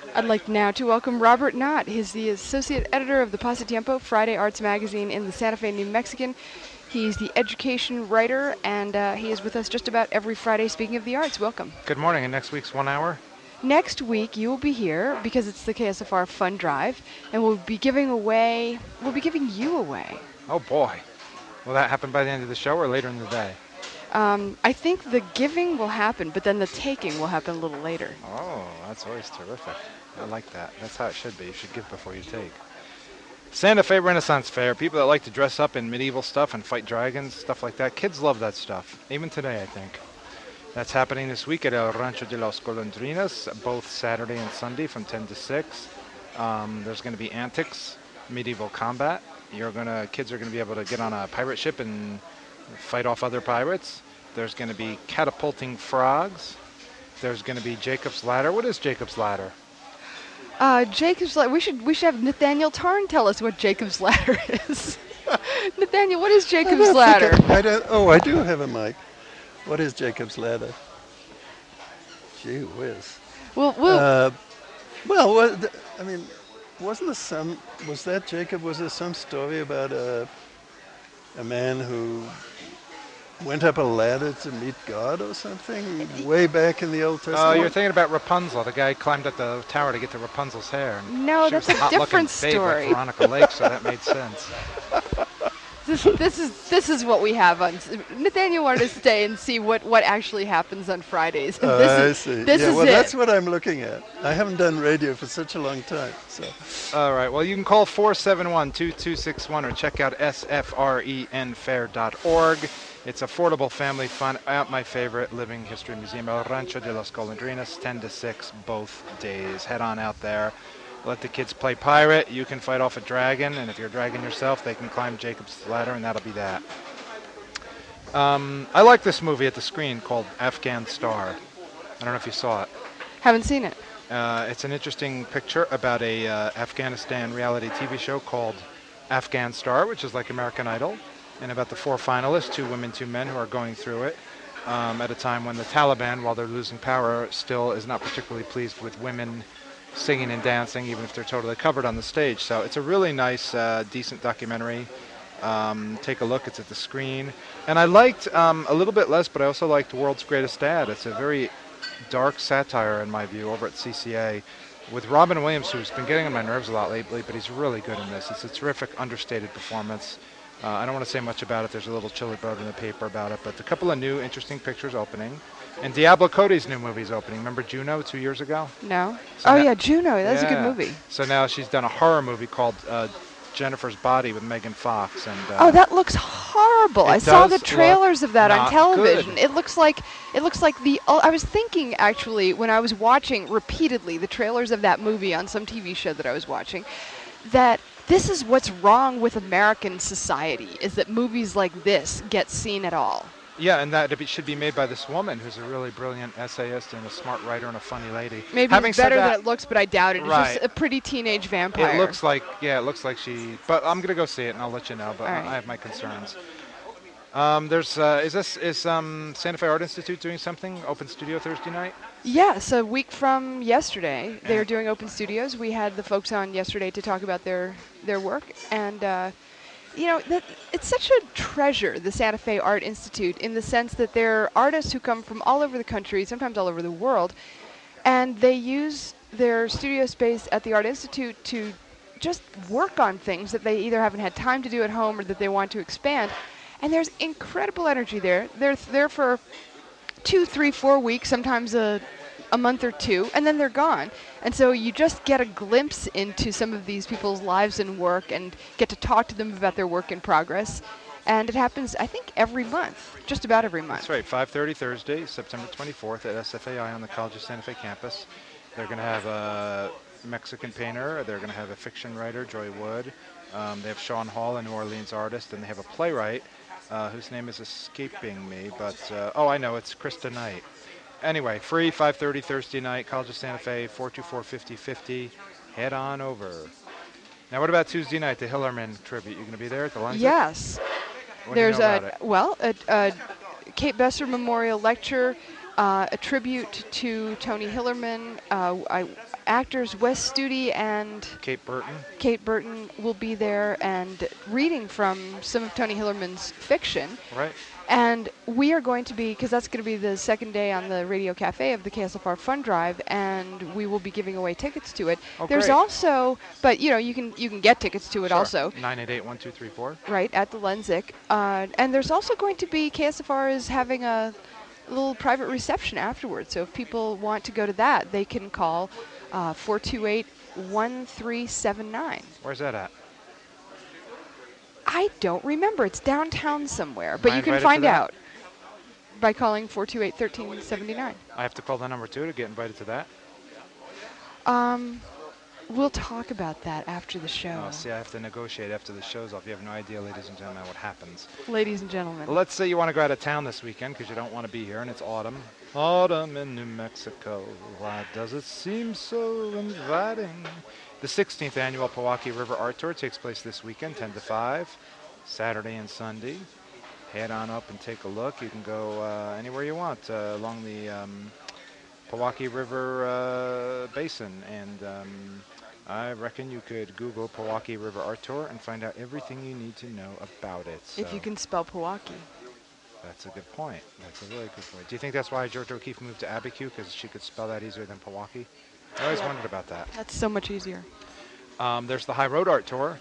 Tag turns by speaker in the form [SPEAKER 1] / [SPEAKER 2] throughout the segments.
[SPEAKER 1] I'd like now to welcome Robert Knott. He's the associate editor of the Pasatiempo, Friday Arts magazine in the Santa Fe New Mexican. He's the education writer, and he is with us just about every Friday speaking of the arts. Welcome.
[SPEAKER 2] Good morning, and next week's 1 hour?
[SPEAKER 1] Next week, you will be here because it's the KSFR Fun Drive, and we'll be giving you away.
[SPEAKER 2] Oh boy. Will that happen by the end of the show or later in the day?
[SPEAKER 1] I think the giving will happen, but then the taking will happen a little later.
[SPEAKER 2] Oh, that's always terrific. I like that. That's how it should be. You should give before you take. Santa Fe Renaissance Fair. People that like to dress up in medieval stuff and fight dragons, stuff like that. Kids love that stuff. Even today, I think. That's happening this week at El Rancho de los Golondrinas, both Saturday and Sunday from 10 to 6. There's going to be antics, medieval combat. Kids are going to be able to get on a pirate ship and fight off other pirates. There's going to be catapulting frogs. There's going to be Jacob's Ladder. What is Jacob's Ladder?
[SPEAKER 1] Jacob's Ladder. We should have Nathaniel Tarn tell us what Jacob's Ladder is. Nathaniel, what is Jacob's Ladder?
[SPEAKER 3] I do have a mic. What is Jacob's Ladder? Gee whiz.
[SPEAKER 1] Well,
[SPEAKER 3] was that Jacob? Was there some story about a man who went up a ladder to meet God or something way back in the Old Testament?
[SPEAKER 2] Oh, you're thinking about Rapunzel. The guy climbed up the tower to get to Rapunzel's hair.
[SPEAKER 1] No, that's a different story.
[SPEAKER 2] Like Veronica Lake, so that made sense.
[SPEAKER 1] This is what we have on. Nathaniel wanted to stay and see what actually happens on Fridays.
[SPEAKER 3] I see.
[SPEAKER 1] Well,
[SPEAKER 3] that's what I'm looking at. I haven't done radio for such a long time. So.
[SPEAKER 2] All right. Well, you can call 471-2261 or check out sfrenfair.org. It's affordable family fun at my favorite living history museum, El Rancho de los Golondrinas, 10 to 6 both days. Head on out there. Let the kids play pirate. You can fight off a dragon, and if you're a dragon yourself, they can climb Jacob's Ladder, and that'll be that. I like this movie at the screen called Afghan Star. I don't know if you saw it.
[SPEAKER 1] Haven't seen it.
[SPEAKER 2] It's an interesting picture about a Afghanistan reality TV show called Afghan Star, which is like American Idol, and about the 4 finalists, 2 women, 2 men, who are going through it at a time when the Taliban, while they're losing power, still is not particularly pleased with women singing and dancing, even if they're totally covered on the stage. So it's a really nice, decent documentary. Take a look. It's at the screen. And I liked a little bit less, but I also liked World's Greatest Dad. It's a very dark satire, in my view, over at CCA, with Robin Williams, who's been getting on my nerves a lot lately, but he's really good in this. It's a terrific, understated performance. I don't want to say much about it. There's a little chilly bird in the paper about it, but a couple of new, interesting pictures opening. And Diablo Cody's new movie's opening. Remember Juno 2 years ago?
[SPEAKER 1] No.
[SPEAKER 2] So
[SPEAKER 1] yeah, Juno. That's a good movie.
[SPEAKER 2] So now she's done a horror movie called Jennifer's Body with Megan Fox. And
[SPEAKER 1] that looks horrible. I saw the trailers of that on television.
[SPEAKER 2] Good.
[SPEAKER 1] It looks like the. I was thinking actually when I was watching repeatedly the trailers of that movie on some TV show that I was watching, that this is what's wrong with American society, is that movies like this get seen at all.
[SPEAKER 2] Yeah, and that it should be made by this woman who's a really brilliant essayist and a smart writer and a funny lady.
[SPEAKER 1] Maybe it's better than it looks, but I doubt it.
[SPEAKER 2] Right.
[SPEAKER 1] It's just a pretty teenage vampire.
[SPEAKER 2] It looks like she. But I'm gonna go see it and I'll let you know. But
[SPEAKER 1] right.
[SPEAKER 2] I have my concerns. Is Santa Fe Art Institute doing something? Open studio Thursday night?
[SPEAKER 1] Yes, a week from yesterday, they're doing open studios. We had the folks on yesterday to talk about their work, and. It's such a treasure, the Santa Fe Art Institute, in the sense that they're artists who come from all over the country, sometimes all over the world, and they use their studio space at the Art Institute to just work on things that they either haven't had time to do at home or that they want to expand. And there's incredible energy there. They're there for 2, 3, 4 weeks, sometimes a month or 2, and then they're gone. And so you just get a glimpse into some of these people's lives and work and get to talk to them about their work in progress. And it happens, I think, every month, just about every month.
[SPEAKER 2] That's right, 5:30 Thursday, September 24th at SFAI on the College of Santa Fe campus. They're going to have a Mexican painter. They're going to have a fiction writer, Joy Wood. They have Sean Hall, a New Orleans artist, and they have a playwright whose name is escaping me. But, I know, it's Krista Knight. Anyway, free, 5:30 Thursday night, College of Santa Fe, 424-5050. Head on over. Now, what about Tuesday night, the Hillerman tribute? You going to be there at the lunch?
[SPEAKER 1] Yes.
[SPEAKER 2] What
[SPEAKER 1] There's
[SPEAKER 2] do you know about it?
[SPEAKER 1] a Kate Besser Memorial Lecture a tribute to Tony Hillerman. Actors Wes Studi and
[SPEAKER 2] Kate Burton.
[SPEAKER 1] Kate Burton will be there and reading from some of Tony Hillerman's fiction.
[SPEAKER 2] Right.
[SPEAKER 1] And we are going to be, because that's going to be the second day on the Radio Cafe of the KSFR Fund Drive, and we will be giving away tickets to it.
[SPEAKER 2] Oh,
[SPEAKER 1] There's
[SPEAKER 2] great.
[SPEAKER 1] also, but you know, you can get tickets to it
[SPEAKER 2] Sure.
[SPEAKER 1] also.
[SPEAKER 2] 988-1234.
[SPEAKER 1] Right, at the Lensic. And there's also going to be, KSFR is having a little private reception afterwards. So if people want to go to that, they can call 428-1379.
[SPEAKER 2] Where's that at?
[SPEAKER 1] I don't remember. It's downtown somewhere.
[SPEAKER 2] Am
[SPEAKER 1] But
[SPEAKER 2] I
[SPEAKER 1] you can
[SPEAKER 2] invited to
[SPEAKER 1] find
[SPEAKER 2] that?
[SPEAKER 1] out by calling 428-1379.
[SPEAKER 2] I have to call the number 2 to get invited to that?
[SPEAKER 1] We'll talk about that after the show.
[SPEAKER 2] Oh, see, I have to negotiate after the show's off. You have no idea, ladies and gentlemen, what happens.
[SPEAKER 1] Ladies and gentlemen.
[SPEAKER 2] Well, let's say you want to go out of town this weekend because you don't want to be here, and it's autumn. Autumn in New Mexico. Why does it seem so inviting? The 16th annual Pewaukee River Art Tour takes place this weekend, 10 to 5, Saturday and Sunday. Head on up and take a look. You can go anywhere you want along the Pewaukee River basin, and I reckon you could Google Pewaukee River Art Tour and find out everything you need to know about it.
[SPEAKER 1] If you can spell Pewaukee.
[SPEAKER 2] That's a good point. That's a really good point. Do you think that's why Georgia O'Keeffe moved to Abiquiu, because she could spell that easier than Pewaukee? I always wondered about that.
[SPEAKER 1] That's so much easier.
[SPEAKER 2] There's the High Road Art Tour.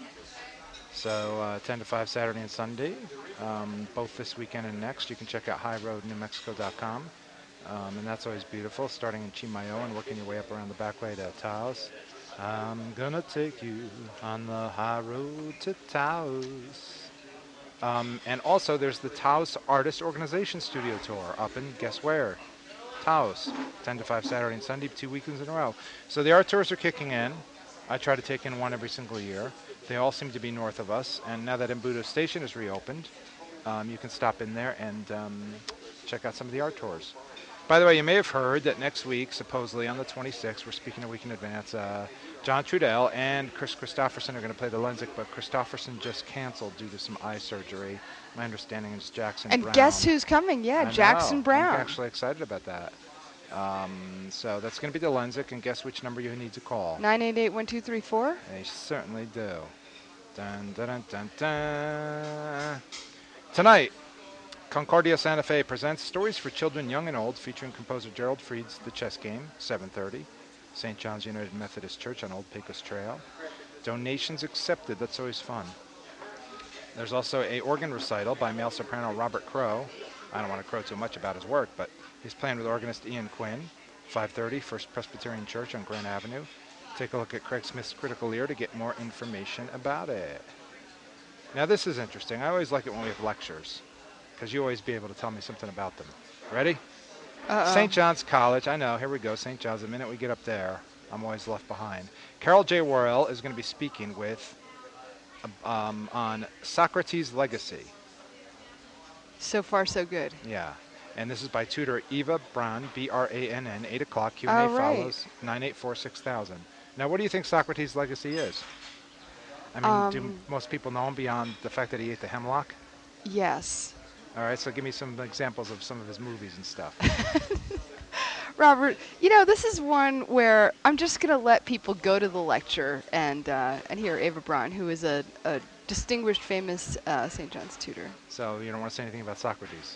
[SPEAKER 2] So 10 to 5 Saturday and Sunday, both this weekend and next. You can check out highroadnewmexico.com. And that's always beautiful, starting in Chimayo and working your way up around the back way to Taos. I'm gonna take you on the high road to Taos. And also there's the Taos Artist Organization Studio Tour up in, guess where? Taos, 10 to 5 Saturday and Sunday, 2 weekends in a row. So the art tours are kicking in. I try to take in one every single year. They all seem to be north of us. And now that Embudo Station is reopened, you can stop in there and check out some of the art tours. By the way, you may have heard that next week, supposedly on the 26th, we're speaking a week in advance, John Trudell and Chris Christopherson are going to play the Lensic, but Christopherson just canceled due to some eye surgery. My understanding is Jackson Brown.
[SPEAKER 1] And guess who's coming? Yeah,
[SPEAKER 2] I
[SPEAKER 1] Jackson
[SPEAKER 2] know.
[SPEAKER 1] Brown.
[SPEAKER 2] I'm actually excited about that. So that's going to be the Lensic, and guess which number you need to call?
[SPEAKER 1] 988-1234.
[SPEAKER 2] They certainly do. Dun, dun, dun, dun, dun. Tonight, Concordia Santa Fe presents Stories for Children Young and Old, featuring composer Gerald Fried's The Chess Game, 7:30. St. John's United Methodist Church on Old Pecos Trail. Donations accepted. That's always fun. There's also a organ recital by male soprano Robert Crow. I don't want to crow too much about his work, but he's playing with organist Ian Quinn. 5:30, First Presbyterian Church on Grant Avenue. Take a look at Craig Smith's Critical Ear to get more information about it. Now this is interesting. I always like it when we have lectures, because you always be able to tell me something about them. Ready? St. John's College. I know. Here we go. St. John's. The minute we get up there, I'm always left behind. Carol J. Worrell is going to be speaking with on Socrates' Legacy.
[SPEAKER 1] So far, so good.
[SPEAKER 2] Yeah. And this is by tutor Eva Brann, B-R-A-N-N, 8 o'clock. Q&A
[SPEAKER 1] All right.
[SPEAKER 2] follows, 984-6000. Now, what do you think Socrates' Legacy is? I mean, do most people know him beyond the fact that he ate the hemlock?
[SPEAKER 1] Yes.
[SPEAKER 2] All right, so give me some examples of some of his movies and stuff.
[SPEAKER 1] Robert, you know, this is one where I'm just going to let people go to the lecture and hear Eva Braun, who is a distinguished, famous St. John's tutor.
[SPEAKER 2] So you don't want to say anything about Socrates?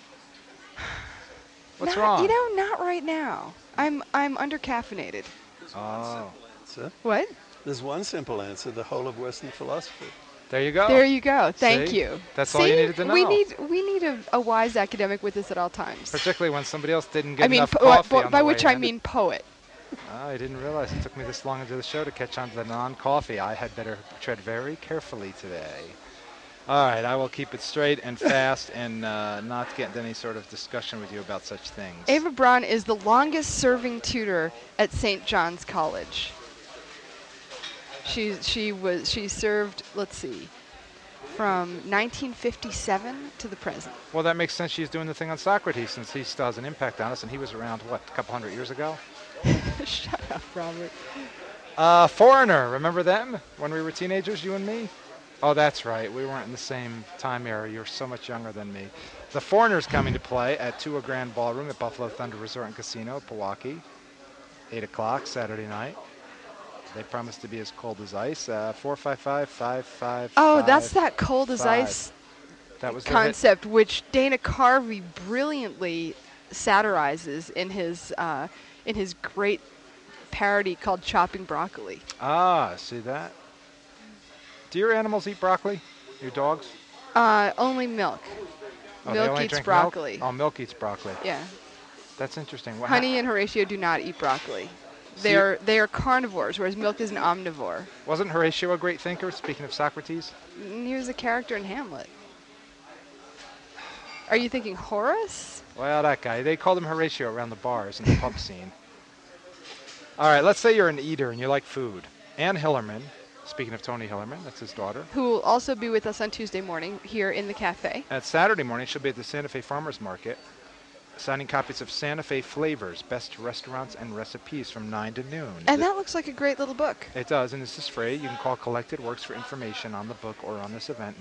[SPEAKER 2] What's
[SPEAKER 1] Not-
[SPEAKER 2] wrong?
[SPEAKER 1] You know, not right now. I'm undercaffeinated.
[SPEAKER 2] Oh,
[SPEAKER 3] Answer.
[SPEAKER 1] What?
[SPEAKER 3] There's one simple answer: the whole of Western philosophy.
[SPEAKER 2] there you go.
[SPEAKER 1] There you go. Thank
[SPEAKER 2] See?
[SPEAKER 1] you.
[SPEAKER 2] That's all you needed to
[SPEAKER 1] We
[SPEAKER 2] know.
[SPEAKER 1] need a wise academic with us at all times.
[SPEAKER 2] Particularly when somebody else didn't get
[SPEAKER 1] I mean,
[SPEAKER 2] enough coffee on
[SPEAKER 1] by
[SPEAKER 2] the
[SPEAKER 1] which
[SPEAKER 2] way
[SPEAKER 1] I
[SPEAKER 2] in.
[SPEAKER 1] mean poet.
[SPEAKER 2] Oh, I didn't realize it took me this long into the show to catch on to the non-coffee. I had better tread very carefully today. All right, I will keep it straight and fast and not get into any sort of discussion with you about such things.
[SPEAKER 1] Eva Braun is the longest serving tutor at St. John's College. She served, let's see, from 1957 to the present.
[SPEAKER 2] Well, that makes sense. She's doing the thing on Socrates since he still has an impact on us, and he was around, what, a couple hundred years ago?
[SPEAKER 1] Shut up, Robert.
[SPEAKER 2] Foreigner, remember them? When we were teenagers, you and me? Oh, that's right. We weren't in the same time era. You're so much younger than me. The Foreigners coming to play at Tua Grand Ballroom at Buffalo Thunder Resort and Casino, Pewaukee. 8 o'clock Saturday night. They promise to be as cold as ice. 455-555.
[SPEAKER 1] Oh, that's that cold as ice
[SPEAKER 2] That was their hit.
[SPEAKER 1] concept, which Dana Carvey brilliantly satirizes in his great parody called Chopping Broccoli.
[SPEAKER 2] Ah, see that? Do your animals eat broccoli? Your dogs?
[SPEAKER 1] Only milk.
[SPEAKER 2] Oh, they
[SPEAKER 1] Milk
[SPEAKER 2] only
[SPEAKER 1] eats
[SPEAKER 2] drink
[SPEAKER 1] broccoli.
[SPEAKER 2] Milk? Oh, milk eats broccoli.
[SPEAKER 1] Yeah.
[SPEAKER 2] That's interesting.
[SPEAKER 1] Honey and Horatio do not eat broccoli.
[SPEAKER 2] See-
[SPEAKER 1] They are carnivores, whereas Milk is an omnivore.
[SPEAKER 2] Wasn't Horatio a great thinker, speaking of Socrates?
[SPEAKER 1] And he was a character in Hamlet. Are you thinking Horace?
[SPEAKER 2] Well, that guy. They called him Horatio around the bars and the pub scene. All right, let's say you're an eater and you like food. Ann Hillerman, speaking of Tony Hillerman, that's his daughter.
[SPEAKER 1] Who will also be with us on Tuesday morning here in the cafe.
[SPEAKER 2] At Saturday morning, she'll be at the Santa Fe Farmers Market, signing copies of Santa Fe Flavors, Best Restaurants and Recipes from 9 to noon.
[SPEAKER 1] And that looks like a great little book.
[SPEAKER 2] It does, and this is free. You can call Collected Works for information on the book or on this event,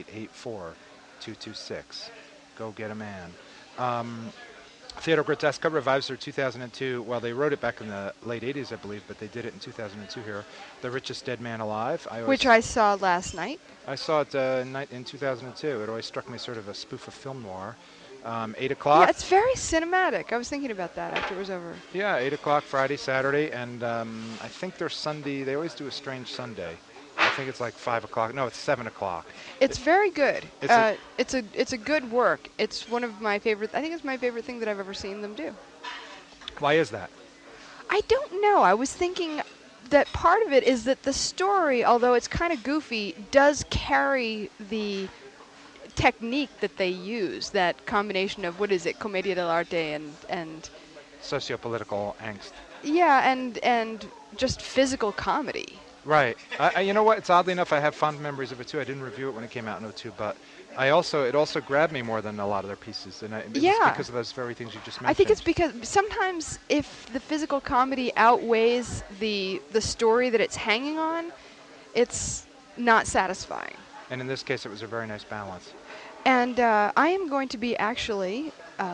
[SPEAKER 2] 988-4226. Go get a man. Theodore Groteska revives their 2002, well, they wrote it back in the late 80s, I believe, but they did it in 2002 here, The Richest Dead Man Alive.
[SPEAKER 1] Which I saw last night.
[SPEAKER 2] I saw it in 2002. It always struck me sort of a spoof of film noir. 8 o'clock.
[SPEAKER 1] Yeah, it's very cinematic. I was thinking about that after it was over.
[SPEAKER 2] Yeah, 8 o'clock Friday, Saturday, and I think their Sunday, they always do a strange Sunday. I think it's like 5 o'clock. No, it's 7 o'clock.
[SPEAKER 1] It's very good.
[SPEAKER 2] It's
[SPEAKER 1] It's a good work. It's one of my favorite. I think it's my favorite thing that I've ever seen them do.
[SPEAKER 2] Why is that?
[SPEAKER 1] I don't know. I was thinking that part of it is that the story, although it's kind of goofy, does carry the technique that they use. That combination of what is it, commedia dell'arte and
[SPEAKER 2] Sociopolitical angst.
[SPEAKER 1] yeah, and just physical comedy.
[SPEAKER 2] Right. You know what? It's oddly enough, I have fond memories of it too. I didn't review it when it came out in 2002, but it also grabbed me more than a lot of their pieces, and it's
[SPEAKER 1] Yeah.
[SPEAKER 2] because of those very things you just mentioned.
[SPEAKER 1] I think it's because sometimes if the physical comedy outweighs the story that it's hanging on, it's not satisfying.
[SPEAKER 2] And in this case, it was a very nice balance.
[SPEAKER 1] And I am going to be actually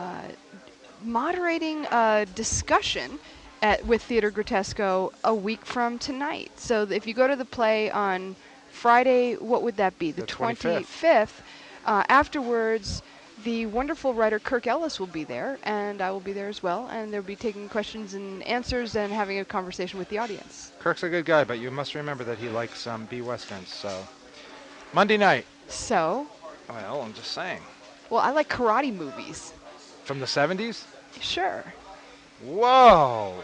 [SPEAKER 1] moderating a discussion with Theater Grotesco a week from tonight. So if you go to the play on Friday, what would that be? The 25th. Afterwards, the wonderful writer Kirk Ellis will be there, and I will be there as well. And they'll be taking questions and answers and having a conversation with the audience.
[SPEAKER 2] Kirk's a good guy, but you must remember that he likes B westerns. So Monday night.
[SPEAKER 1] So,
[SPEAKER 2] Well, I'm just saying.
[SPEAKER 1] well, I like karate movies.
[SPEAKER 2] From the 70s?
[SPEAKER 1] Sure.
[SPEAKER 2] Whoa.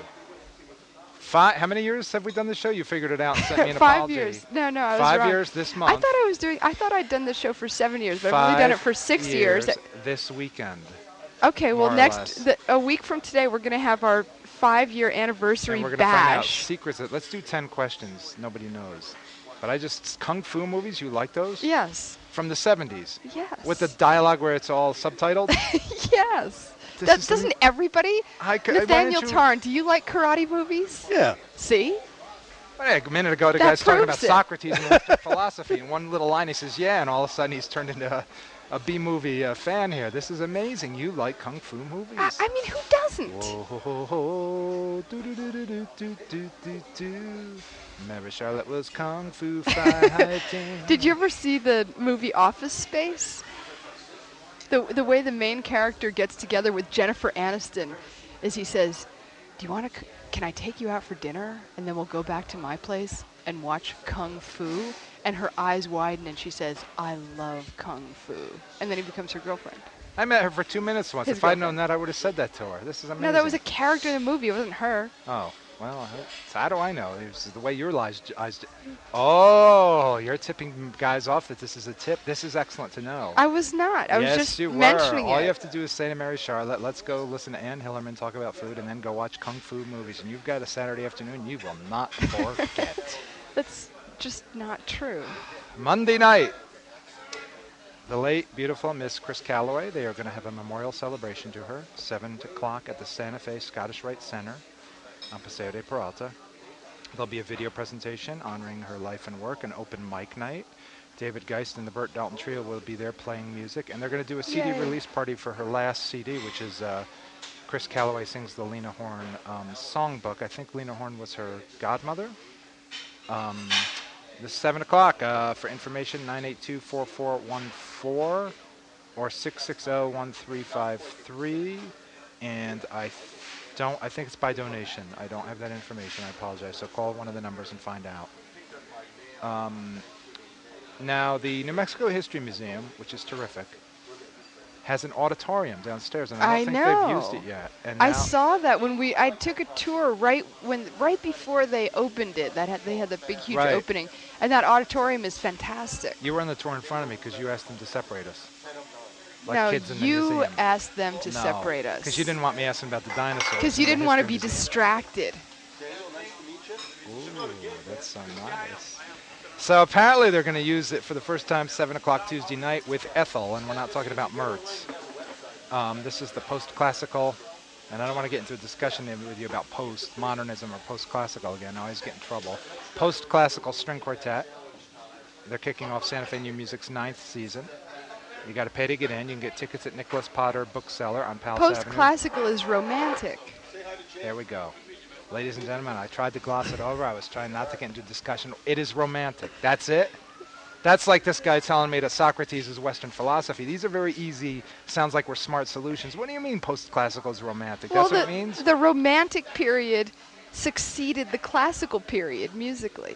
[SPEAKER 2] How many years have we done this show? You figured it out and sent me an
[SPEAKER 1] 5
[SPEAKER 2] apology.
[SPEAKER 1] years. No, I was
[SPEAKER 2] 5
[SPEAKER 1] wrong.
[SPEAKER 2] years this month.
[SPEAKER 1] I thought I'd done the show for 7 years, but I've only done it for 6 years.
[SPEAKER 2] This weekend.
[SPEAKER 1] Okay, well,
[SPEAKER 2] more or less.
[SPEAKER 1] a week from today, we're going to have our 5-year anniversary
[SPEAKER 2] And we're going to find out
[SPEAKER 1] bash.
[SPEAKER 2] secrets. Let's do 10 questions nobody knows. But Kung Fu movies, you like those?
[SPEAKER 1] Yes.
[SPEAKER 2] From the 70s?
[SPEAKER 1] Yes.
[SPEAKER 2] With the dialogue where it's all subtitled?
[SPEAKER 1] Yes. Doesn't everybody?
[SPEAKER 2] why
[SPEAKER 1] Nathaniel
[SPEAKER 2] didn't you-
[SPEAKER 1] Tarn, do you like karate movies?
[SPEAKER 3] Yeah.
[SPEAKER 1] See?
[SPEAKER 2] Hey, a minute ago, the
[SPEAKER 1] That
[SPEAKER 2] guy's talking about
[SPEAKER 1] proves it.
[SPEAKER 2] Socrates and Western philosophy. In one little line, he says, yeah, and all of a sudden he's turned into a B-movie fan here. This is amazing. You like Kung Fu movies.
[SPEAKER 1] I mean, who doesn't?
[SPEAKER 2] Whoa, ho, ho, ho. Do, do, do, do, do, do, do, do, do. Mary Charlotte was Kung Fu fighting.
[SPEAKER 1] Did you ever see the movie Office Space? The way the main character gets together with Jennifer Aniston is he says, "Do you want to? Can I take you out for dinner, and then we'll go back to my place and watch Kung Fu?" And her eyes widen, and she says, "I love Kung Fu." And then he becomes her girlfriend.
[SPEAKER 2] I met her for 2 minutes once.
[SPEAKER 1] His
[SPEAKER 2] If I'd
[SPEAKER 1] girlfriend.
[SPEAKER 2] known that, I would have said that to her. This is amazing.
[SPEAKER 1] No, that was a character in the movie. It wasn't her.
[SPEAKER 2] Oh, well, so how do I know? It was the way your eyes. Oh, you're tipping guys off that this is a tip. This is excellent to know.
[SPEAKER 1] I was not. I
[SPEAKER 2] yes,
[SPEAKER 1] was just
[SPEAKER 2] you were.
[SPEAKER 1] mentioning
[SPEAKER 2] All
[SPEAKER 1] it.
[SPEAKER 2] you have to do is say to Mary Charlotte, let's go listen to Ann Hillerman talk about food and then go watch Kung Fu movies. And you've got a Saturday afternoon you will not forget.
[SPEAKER 1] That's just not true.
[SPEAKER 2] Monday night, the late, beautiful Miss Chris Calloway. They are going to have a memorial celebration to her, 7 o'clock at the Santa Fe Scottish Rite Center on Paseo de Peralta. There'll be a video presentation honoring her life and work, an open mic night, David Geist and the Burt Dalton Trio will be there playing music, and they're going to do a CD
[SPEAKER 1] Yay.
[SPEAKER 2] release party for her last CD, which is Chris Calloway sings the Lena Horne songbook. I think Lena Horne was her godmother. This is 7 o'clock. For information, 982-4414 or 660-1353. And I think it's by donation. I don't have that information. I apologize. So call one of the numbers and find out. Now, the New Mexico History Museum, which is terrific, has an auditorium downstairs, and I don't think they've used it yet. And
[SPEAKER 1] I saw that when I took a tour right before they opened it. They had the big, huge opening, and that auditorium is fantastic.
[SPEAKER 2] You were on the tour in front of me because you asked them to separate us. Like
[SPEAKER 1] no,
[SPEAKER 2] kids in the
[SPEAKER 1] you
[SPEAKER 2] museum.
[SPEAKER 1] asked them to separate us.
[SPEAKER 2] Because you didn't want me asking about the dinosaurs.
[SPEAKER 1] Because you didn't want to be distracted.
[SPEAKER 2] Ooh, that's so nice. So apparently they're going to use it for the first time 7 o'clock Tuesday night with Ethel, and we're not talking about Mertz. This is the post-classical, and I don't want to get into a discussion with you about post-modernism or post-classical again. I always get in trouble. Post-classical string quartet. They're kicking off Santa Fe New Music's 9th season. You got to pay to get in. You can get tickets at Nicholas Potter Bookseller on Palace Avenue.
[SPEAKER 1] Post-classical is romantic.
[SPEAKER 2] There we go. Ladies and gentlemen, I tried to gloss it over. I was trying not to get into discussion. It is romantic. That's it. That's like this guy telling me that Socrates is Western philosophy. These are very easy, sounds like we're smart solutions. What do you mean post-classical is romantic?
[SPEAKER 1] Well,
[SPEAKER 2] That's what it means?
[SPEAKER 1] The romantic period succeeded the classical period musically.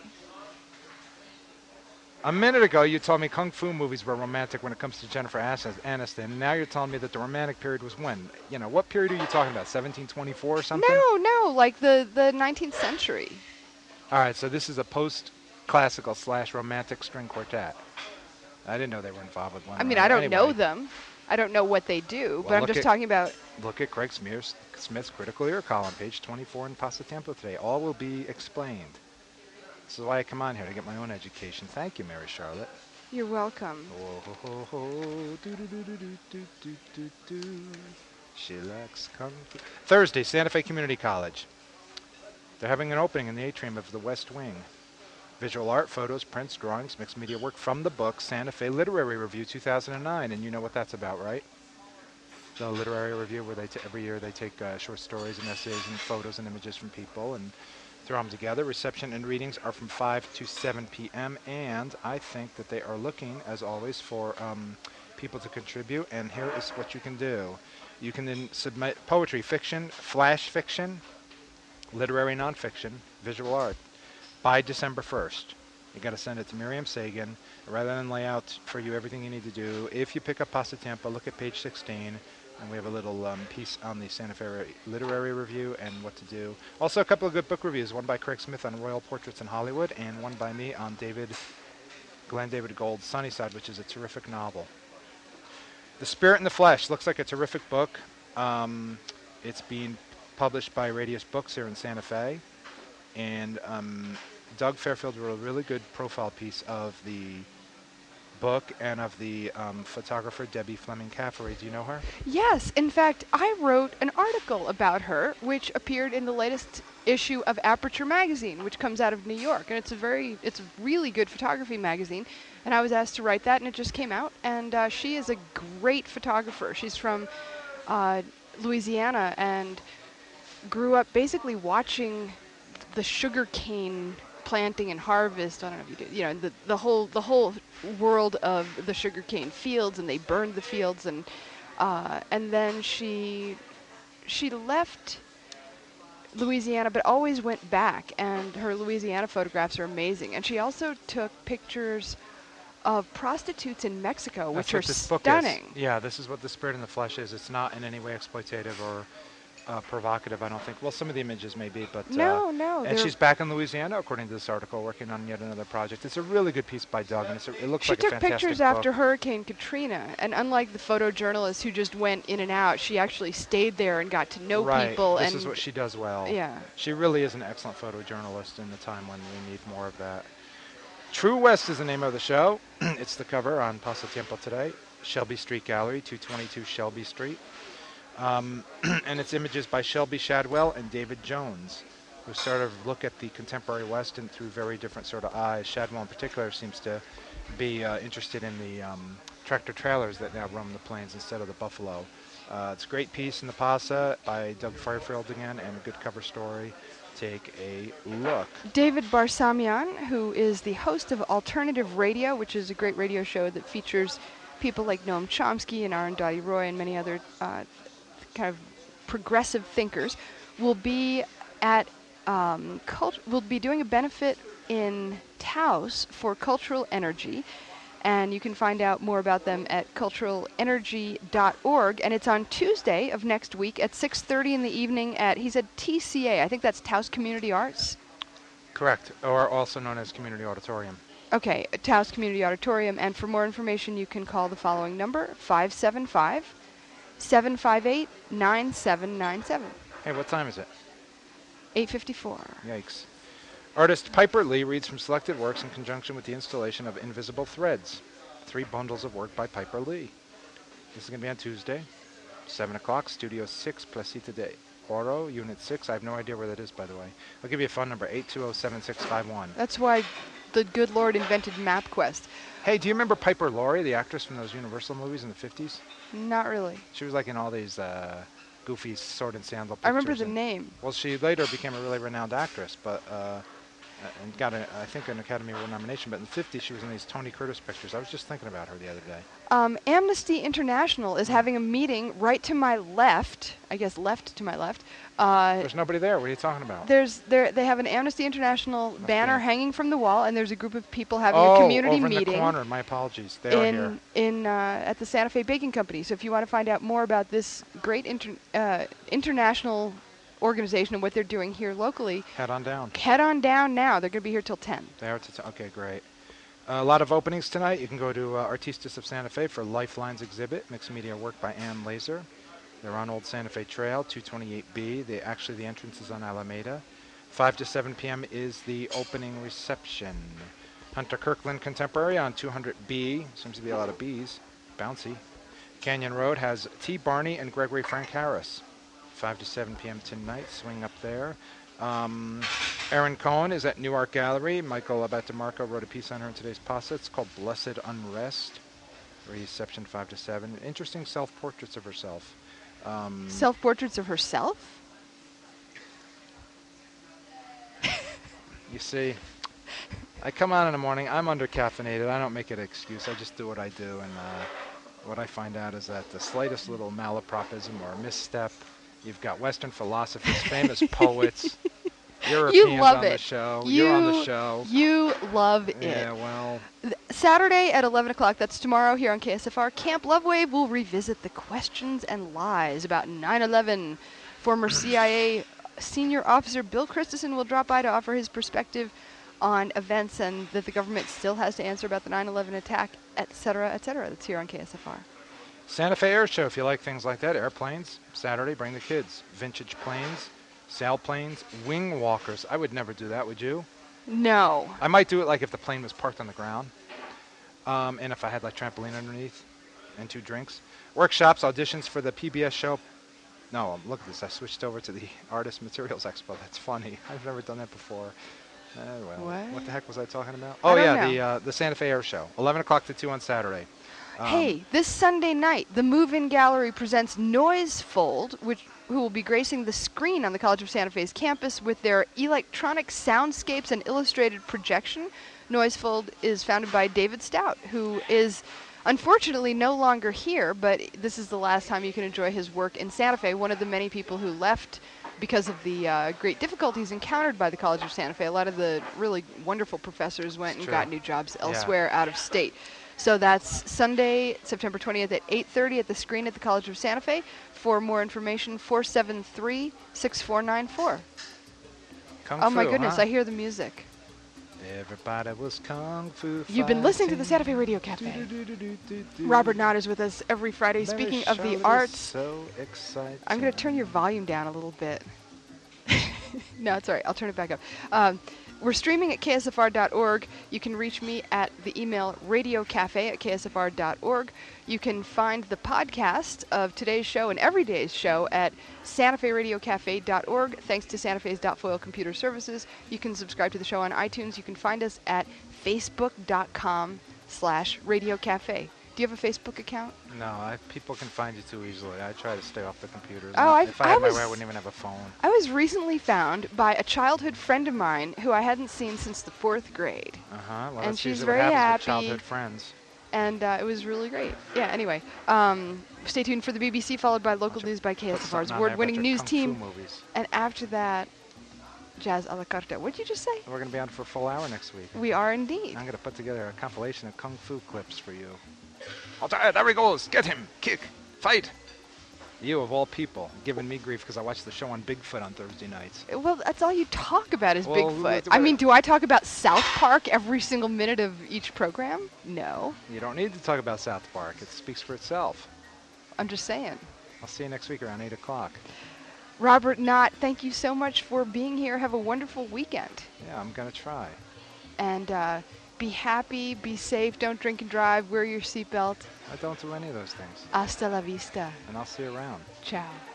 [SPEAKER 2] A minute ago, you told me kung fu movies were romantic when it comes to Jennifer Aniston. Now you're telling me that the romantic period was when? You know, what period are you talking about? 1724 or something?
[SPEAKER 1] No, like the 19th century.
[SPEAKER 2] All right, so this is a post-classical / romantic string quartet. I didn't know they were involved with one.
[SPEAKER 1] I mean, I don't know them. I don't know what they do, but I'm just talking about...
[SPEAKER 2] Look at Craig Smith's Critical Ear column, page 24 in Pasatiempo today. All will be explained. This is why I come on here, to get my own education. Thank you, Mary Charlotte.
[SPEAKER 1] You're welcome.
[SPEAKER 2] Oh, ho, ho, ho. Do, do, do, do, do, do, do, do. She likes kung fu. Thursday, Santa Fe Community College. They're having an opening in the atrium of the West Wing. Visual art, photos, prints, drawings, mixed media work from the book Santa Fe Literary Review 2009. And you know what that's about, right? The literary review where every year they take short stories and essays and photos and images from people and throw them together. Reception and readings are from 5 to 7 p.m. And I think that they are looking, as always, for people to contribute. And here is what you can do. You can then submit poetry, fiction, flash fiction, literary nonfiction, visual art by December 1st. You got to send it to Miriam Sagan. Rather than lay out for you everything you need to do, if you pick up Pasatiempo, look at page 16. And we have a little piece on the Santa Fe Literary Review and what to do. Also, a couple of good book reviews. One by Craig Smith on Royal Portraits in Hollywood, and one by me on Glenn David Gould's Sunnyside, which is a terrific novel. The Spirit in the Flesh looks like a terrific book. It's being published by Radius Books here in Santa Fe. And Doug Fairfield wrote a really good profile piece of the book and of the photographer Debbie Fleming Caffery. Do you know her? Yes.
[SPEAKER 1] In fact, I wrote an article about her, which appeared in the latest issue of Aperture magazine, which comes out of New York, and it's a really good photography magazine. And I was asked to write that, and it just came out. And she is a great photographer. She's from Louisiana and grew up basically watching the sugar cane planting and harvest. I don't know if you did. You know, the whole world of the sugarcane fields, and they burned the fields, and then she left Louisiana, but always went back. And her Louisiana photographs are amazing. And she also took pictures of prostitutes in Mexico, which are stunning.
[SPEAKER 2] Yeah, this is what The Spirit in the Flesh is. It's not in any way exploitative or provocative, I don't think. Well, some of the images may be, but...
[SPEAKER 1] No.
[SPEAKER 2] And she's back in Louisiana, according to this article, working on yet another project. It's a really good piece by Doug, and it looks like a fantastic book.
[SPEAKER 1] She took pictures after Hurricane Katrina, and unlike the photojournalists who just went in and out, she actually stayed there and got to know people.
[SPEAKER 2] This is what she does well.
[SPEAKER 1] Yeah.
[SPEAKER 2] She really is an excellent photojournalist in a time when we need more of that. True West is the name of the show. It's the cover on Pasatiempo today. Shelby Street Gallery, 222 Shelby Street. And it's images by Shelby Shadwell and David Jones, who sort of look at the contemporary West and through very different sort of eyes. Shadwell in particular seems to be interested in the tractor trailers that now roam the plains instead of the buffalo. It's a great piece in the PASA by Doug Firefield again, and a good cover story. Take a look.
[SPEAKER 1] David Barsamian, who is the host of Alternative Radio, which is a great radio show that features people like Noam Chomsky and Arundhati Roy and many other kind of progressive thinkers, will be at will be doing a benefit in Taos for Cultural Energy. And you can find out more about them at culturalenergy.org. And it's on Tuesday of next week at 6:30 in the evening at, he said TCA. I think that's Taos Community Arts.
[SPEAKER 2] Correct, or also known as Community Auditorium.
[SPEAKER 1] Okay, Taos Community Auditorium. And for more information, you can call the following number, 575-758-9797.
[SPEAKER 2] Hey, what time is it?
[SPEAKER 1] 8:54.
[SPEAKER 2] Yikes. Artist Piper Lee reads from selected works in conjunction with the installation of Invisible Threads. 3 bundles of work by Piper Lee. This is going to be on Tuesday, 7 o'clock, Studio 6, Placita de Oro, Unit 6. I have no idea where that is, by the way. I'll give you a phone number, 820-7651.
[SPEAKER 1] That's why the good Lord invented MapQuest.
[SPEAKER 2] Hey, do you remember Piper Laurie, the actress from those Universal movies in the 50s?
[SPEAKER 1] Not really.
[SPEAKER 2] She was like in all these goofy sword and sandal pictures.
[SPEAKER 1] I remember the name.
[SPEAKER 2] Well, she later became a really renowned actress, but and got, I think, an Academy Award nomination. But in the 50s, she was in these Tony Curtis pictures. I was just thinking about her the other day.
[SPEAKER 1] Amnesty International is having a meeting right to my left. I guess left to my left.
[SPEAKER 2] There's nobody there. What are you talking about?
[SPEAKER 1] They have an Amnesty International banner hanging from the wall, and there's a group of people having a community
[SPEAKER 2] over
[SPEAKER 1] meeting.
[SPEAKER 2] In the corner. My apologies. They are here.
[SPEAKER 1] At the Santa Fe Baking Company. So if you want to find out more about this great international organization and what they're doing here locally,
[SPEAKER 2] head on down.
[SPEAKER 1] Head on down now. They're going to be here till 10.
[SPEAKER 2] They are till 10. Okay, great. A lot of openings tonight. You can go to Artistas of Santa Fe for Lifelines exhibit, mixed media work by Ann Laser. They're on Old Santa Fe Trail, 228B. The entrance is on Alameda. 5 to 7 p.m. is the opening reception. Hunter Kirkland Contemporary on 200B. Seems to be a lot of B's. Bouncy. Canyon Road has T. Barney and Gregory Frank Harris. 5 to 7 p.m. tonight. Swing up there. Aaron Cohen is at New Art Gallery. Michael Abatamarco wrote a piece on her in today's PASA. It's called Blessed Unrest. Reception 5 to 7. Interesting self-portraits of herself.
[SPEAKER 1] Self-portraits of herself?
[SPEAKER 2] You see, I come on in the morning. I'm under-caffeinated. I don't make it an excuse. I just do what I do. And what I find out is that the slightest little malapropism or misstep, you've got Western philosophers, famous poets, Europeans on the show. You're on the show.
[SPEAKER 1] You love it.
[SPEAKER 2] Yeah, well.
[SPEAKER 1] Saturday at 11 o'clock, that's tomorrow here on KSFR, Camp Love Wave will revisit the questions and lies about 9/11. Former CIA senior officer Bill Christensen will drop by to offer his perspective on events and that the government still has to answer about the 9/11 attack, etc., etc. That's here on KSFR.
[SPEAKER 2] Santa Fe Air Show, if you like things like that. Airplanes, Saturday, bring the kids. Vintage planes, sailplanes, wing walkers. I would never do that, would you?
[SPEAKER 1] No.
[SPEAKER 2] I might do it like if the plane was parked on the ground. And if I had like trampoline underneath and 2 drinks. Workshops, auditions for the PBS show. No, look at this. I switched over to the Artist Materials Expo. That's funny. I've never done that before. What the heck was I talking about? Oh, yeah, the Santa Fe Air Show. 11 o'clock to 2 on Saturday.
[SPEAKER 1] Hey, this Sunday night, the Move-In Gallery presents Noisefold, who will be gracing the screen on the College of Santa Fe's campus with their electronic soundscapes and illustrated projection. Noisefold is founded by David Stout, who is unfortunately no longer here, but this is the last time you can enjoy his work in Santa Fe, one of the many people who left because of the great difficulties encountered by the College of Santa Fe. A lot of the really wonderful professors went and got new jobs elsewhere out of state. So that's Sunday, September 20th at 8:30 at the screen at the College of Santa Fe. For more information, 473-6494.
[SPEAKER 2] Oh
[SPEAKER 1] my goodness, I hear the music.
[SPEAKER 2] Everybody was Kung Fu.
[SPEAKER 1] You've been listening to the Santa Fe Radio Cafe. Robert Knott is with us every Friday. Speaking of the arts,
[SPEAKER 2] so exciting.
[SPEAKER 1] I'm going to turn your volume down a little bit. No, it's all right. I'll turn it back up. We're streaming at ksfr.org. You can reach me at the email radiocafe@ksfr.org. You can find the podcast of today's show and every day's show at santaferadiocafe.org. Thanks to Santa Fe's .foil Computer Services. You can subscribe to the show on iTunes. You can find us at facebook.com/ Facebook.com/Radio Cafe. Do you have a Facebook account?
[SPEAKER 2] No, people can find you too easily. I try to stay off the computers.
[SPEAKER 1] Oh,
[SPEAKER 2] If I had my way, I wouldn't even have a phone.
[SPEAKER 1] I was recently found by a childhood friend of mine who I hadn't seen since the 4th grade.
[SPEAKER 2] Well,
[SPEAKER 1] And
[SPEAKER 2] that's
[SPEAKER 1] she's
[SPEAKER 2] usually
[SPEAKER 1] very
[SPEAKER 2] what happens
[SPEAKER 1] happy.
[SPEAKER 2] with childhood friends.
[SPEAKER 1] And it was really great. Yeah, anyway. Stay tuned for the BBC, followed by local news by
[SPEAKER 2] Put
[SPEAKER 1] KSFR's
[SPEAKER 2] something on there
[SPEAKER 1] award-winning
[SPEAKER 2] about
[SPEAKER 1] news
[SPEAKER 2] your kung fu
[SPEAKER 1] team.
[SPEAKER 2] movies.
[SPEAKER 1] And after that, Jazz a la carte. What did you just say?
[SPEAKER 2] We're going to be on for a full hour next week.
[SPEAKER 1] We are indeed.
[SPEAKER 2] I'm going to put together a compilation of kung fu clips for you. Oh, there he goes. Get him. Kick. Fight. You, of all people, giving me grief because I watched the show on Bigfoot on Thursday nights.
[SPEAKER 1] Well, that's all you talk about is
[SPEAKER 2] Well,
[SPEAKER 1] Bigfoot. I mean, do I talk about South Park every single minute of each program? No.
[SPEAKER 2] You don't need to talk about South Park. It speaks for itself.
[SPEAKER 1] I'm just saying.
[SPEAKER 2] I'll see you next week around 8 o'clock.
[SPEAKER 1] Robert Knott, thank you so much for being here. Have a wonderful weekend.
[SPEAKER 2] Yeah, I'm going to try.
[SPEAKER 1] And be happy, be safe, don't drink and drive, wear your seatbelt.
[SPEAKER 2] I don't do any of those things.
[SPEAKER 1] Hasta la vista.
[SPEAKER 2] And I'll see you around.
[SPEAKER 1] Ciao.